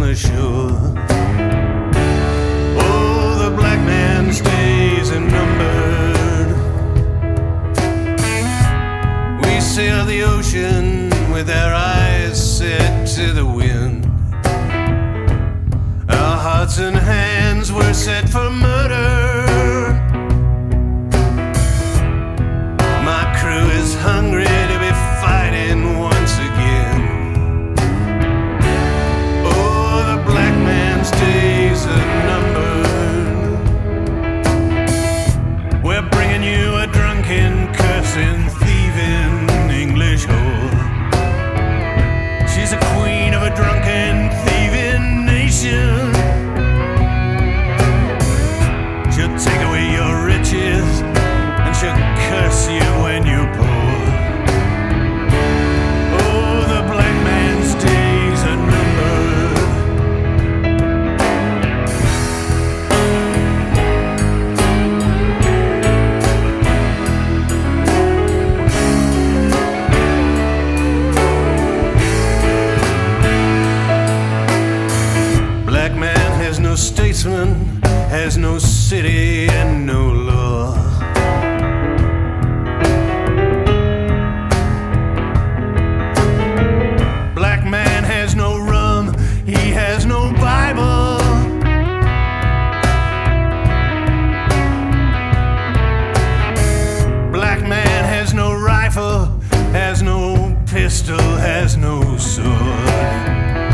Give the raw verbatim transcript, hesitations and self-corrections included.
the shore. Oh, the black man's days are numbered. We sail the ocean with our eyes set to the wind. Our hearts and hands were set for murder. My crew is hungry to be fighting once again. Oh, the black man's days are numbered. We're bringing you a drunken, cursing, thieving English whore. She's a queen of a drunken, thieving nation. She'll take away your riches, and she'll curse you when you're poor. Oh, the black man's days are numbered. Black man has no statesman, has no city and no law. Black man has no rum, he has no Bible. Black man has no rifle, has no pistol, has no sword.